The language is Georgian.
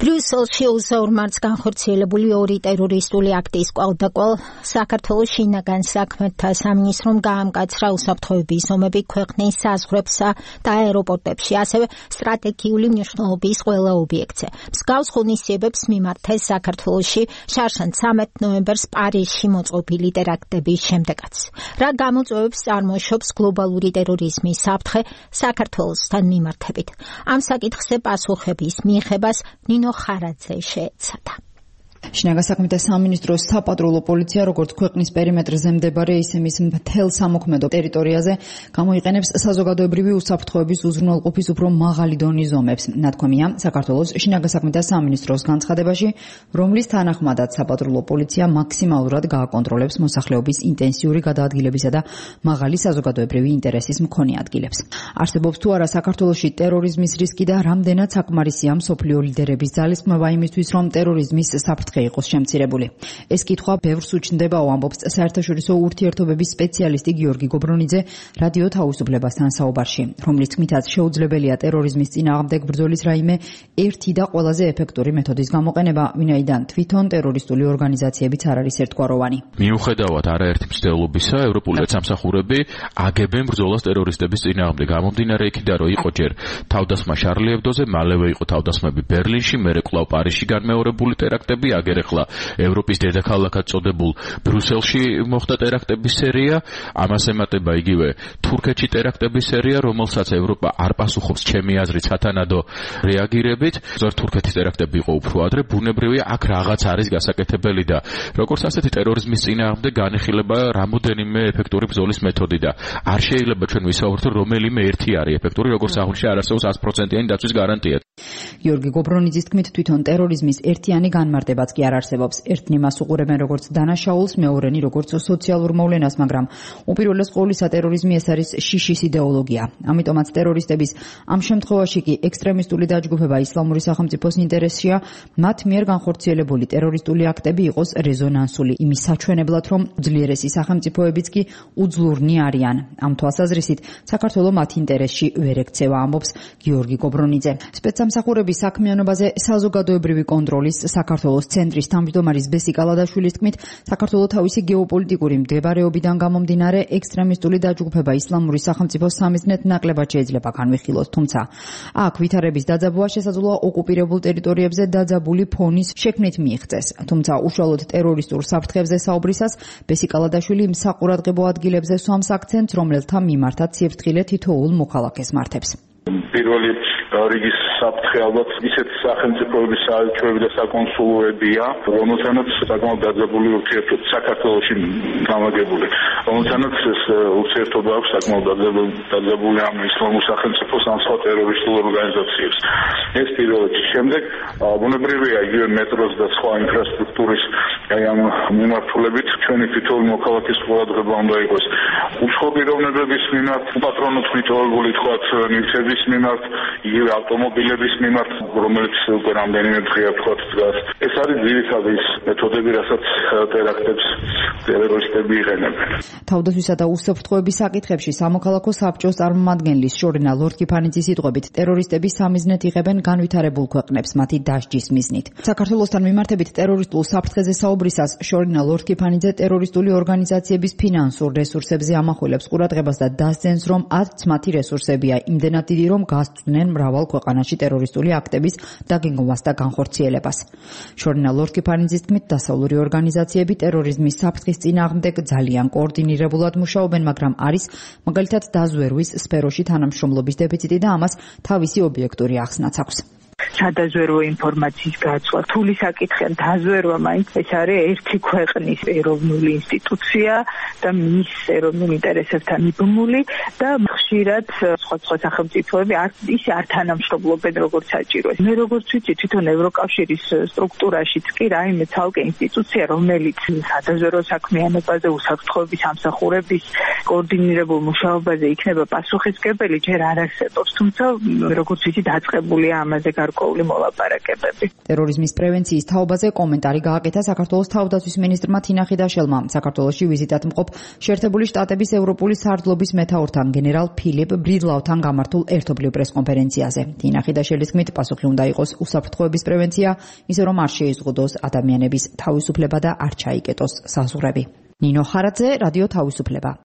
ბრიუსელში უზაურმართ განხორციელებული ორი ტერორისტული აქტის კვალდაკვალ საქართველოს შინაგან საქმეთა სამინისტრომ გაამკაცრა უსაფრთხოების ზომები ქვეყნის საზღვრებსა და აეროპორტებში, ასევე სტრატეგიული მნიშვნელობის ყველა ობიექტზე. მსგავს ღონისძიებებს მიმართეს საქართველოში შარშან 13 ნოემბერს პარიზში მოწყობილი ტერაქტების შემდეგაც. რა გამოწვევებს წარმოშობს გლობალური ტერორიზმის საფრთხე საქართველოსთან მიმართებით? ამ საკითხზე პასუხების მიღებას ნინო ხარაძე შეეცადა. შინაგან საქმეთა სამინისტროს საპატრულო პოლიცია, როგორც ქვეყნის პერიმეტრზე მდებარე, ისე მის მთელ სამოქმედო ტერიტორიაზე გამოიყენებს საზოგადოებრივი უსაფრთხოების უზრუნველყოფის უფრო მაღალი დონის ზომებს. ნათქვამია საქართველოს შინაგან საქმეთა სამინისტროს განცხადებაში, რომლის თანახმადაც საპატრულო პოლიცია მაქსიმალურად გააკონტროლებს მოსახლეობის ინტენსიური გადაადგილებისა და მაღალი საზოგადოებრივი ინტერესის მქონე ადგილებს. არსებობს თუ არა საქართველოში ტერორიზმის რისკი და რამდენად საკმარისია მსოფლიო ლიდერების ძალისხმევა იმისთვის, რომ ტერორიზმის საფრთხე იყოს შემცირებული. ეს კითხვა ბევრს უჩნდებაო, ამბობს საერთაშორისო ურთიერთობების სპეციალისტი გიორგი გობრონიძე რადიო თავისუფლებასთან საუბარში, რომლის თქმითაც შეუძლებელია ტერორიზმის წინააღმდეგ ბრძოლის რაიმე ერთი და ყველაზე ეფექტური მეთოდის გამოყენება, ვინაიდან თვითონ ტერორისტული ორგანიზაციებიც არ არის ერთგვაროვანი. მიუხედავად არაერთი მცდელობისა, ევროპული სამსახურები აგებენ ბრძოლას ტერორისტების წინააღმდეგ. გამომდინარე იქიდან, რომ იყო ჯერ თავდასხმა შარლი ებდოზე, მალევე იყო თავდასხმები ბერლინში, მერე კვლავ პარიზში განმეორებული ტერაქტები, აგერ ახლა ევროპის დედაქალაქად წოდებულ ბრიუსელში მოხდა ტერაქტების სერია, ამას ემატება იგივე თურქეთში ტერაქტების სერია, რომელსაც ევროპა არ პასუხობს ჩემი აზრით სათანადო რეაგირებით. თურქეთის ტერაქტები იყო უფრო ადრე, ბუნებრივია აქ რაღაც არის გასაკეთებელი და როგორც ასეთი ტერორიზმის წინააღმდეგ განეხილება რამოდენიმე ეფექტური ბრძოლის მეთოდი და არ შეიძლება ჩვენ ვისაუბროთ რომელიმე ერთი არის ეფექტური, როგორც აღნიშნე არ არსებობს 100%-იანი დაცვის გარანტია. გიორგი გობრონიძის თქმით, თვითონ ტერორიზმის ერთიანი განმარტებაც კი არ არსებობს. ერთნი მას უყურებენ როგორც დანაშაულს, მეორენი როგორც სოციალურ მოვლენას, მაგრამ უპირველეს ყოვლისა ტერორიზმი ეს არის შიშის იდეოლოგია. ამიტომაც ტერორისტების ამ შემთხვევაში კი ექსტრემისტული დაჯგუფება ისლამური სახელმწიფოს ინტერესია, მათ მიერ განხორციელებული ტერორისტული აქტები იყოს რეზონანსული, იმის საჩვენებლად, რომ უძლიერესი სახელმწიფოებიც კი უძლურნი არიან. ამ თვალსაზრისით საქართველოს მათ ინტერესში ვერ ექცევა, ამბობს გიორგი გობრონიძე. სპეცსამსახურების საქმიანობაზე საზოგადოებრივი კონტროლის საქართველოს ცენტრის თავმჯდომარის ბესი კალადაშვილის თქმით, საქართველოს თავისი გეოპოლიტიკური მდებარეობიდან გამომდინარე ექსტრემისტული დაჯგუფება ისლამური სახელმწიფოს სამიზნედ ნაკლებად შეიძლება განვიხილოს, თუმცა აქ ვითარების დაძაბვა შესაძლოა ოკუპირებულ ტერიტორიებზე დაძაბული ფონის შექმნით მიიღწეს. თუმცა უშუალოდ ტერორისტულ საფრთხებზე საუბრისას ბესი კალადაშვილი საყურადღებო ადგილებზე სვამს აქცენტს, რომელთა მიმართაც სიფრთხილე თითოეულ მოქალაქეს მართებს. პირველი რიგის საფრთხე ალბათ ისეთ სახელმწიფოების საელჩოები და საკონსულოებია, რომელთანაც საკმაოდ დაძაბული ურთიერთობა საქართველოში გამაგებული, რომელთანაც ეს ურთიერთობა აქვს საკმაოდ დაძაბული ამ ისლამურ სახელმწიფოს ან სხვა ტერორისტულ ორგანიზაციებს. ეს პირველი. შემდეგ ბუნებრივია იგივე მეტროს და სხვა ინფრასტრუქტურის ამ მიმართულებით ჩვენი თითოეული მოქალაქის ყურადღება უნდა იყოს უცხო პიროვნებების მიმართ, პატრონოთ მიტოვებული თქვათ ნივთების მიმართ, იგივე ავტომობილების მიმართ, რომელიც უკვე რამდენიმე დღეა თქვათ დგას. ეს არის ძირითადი მეთოდები, რასაც ტერაქტებს ტერორისტები იყენებენ. თავდაცვისა და უსაფრთხოების საკითხებში სამოქალაქო საბჭოს წარმომადგენლის შორინა ლორთქიფანიძის სიტყვებით, ტერორისტები სამიზნედ იღებენ განვითარებულ ქვეყნებს მათი დასჯის მიზნით. საქართველოსთან მიმართებით ტერორისტულ საფრთხეზე საუბრისას შორინა ლორთქიფანიძე ტერორისტული ორგანიზაციების ფინანსურ რესურსებზე ამახვილებს ყურადღებას და დასძენს, რომ არც მათი რესურსებია იმდენად დიდი, რომ გასწვნენ მრავალ ქვეყანაში ტერორისტული აქტების დაგეგმვას და განხორციელებას. შორინა ლორთქიფანიძის თქმით, დასავლური ორგანიზაციები ტერორიზმის საფრთხის წინააღმდეგ ძალიან კოორდინირებულად მუშაობენ, მაგრამ არის მაგალითად დაზვერვის სფეროში თანამშრომლობის დეფიციტი და ამას თავისი ობიექტური ახსნაც აქვს. სადაზვერვო ინფორმაციის გაცვლა, რთული საკითხია, დაზვერვა მაინც ეს არის ერთი ქვეყნის ეროვნული ინსტიტუცია და მის ეროვნულ ინტერესებთან მიბმული და ხშირად სხვა სახელმწიფოები არ თანამშრომლობენ როგორც საჭიროა. მე როგორც ვიცი, თვითონ ევროკავშირის სტრუქტურაშიც კი რაიმე ცალკე ინსტიტუცია, რომელიც სადაზვერვო საქმიანობაზე, უსაფრთხოების სამსახურების კოორდინირებულ მუშაობაზე იქნება პასუხისმგებელი, ჯერ არ არსებობს, თუმცა როგორც ვიცი, დაწყებულია ამაზე გარკვეული მოლაპარაკებები. ტერორიზმის პრევენციის თაობაზე კომენტარი გააკეთა საქართველოს თავდაცვის მინისტრმა თინა ხიდაშელმა. საქართველოში ვიზიტად მყოფ შეერთებული შტატების ევროპული სარდლობის მეთაურთან გენერალ ფილიპ ბრიდლაუთან გამართულ ერთობლივ პრესკონფერენციაზე. თინა ხიდაშელის თქმით, პასუხი უნდა იყოს უსაფრთხოების პრევენცია, ისე რომ არ შეიზღუდოს ადამიანების თავისუფლება და არ ჩაიკეტოს საზღვრები. ნინო ხარაძე, რადიო თავისუფლება.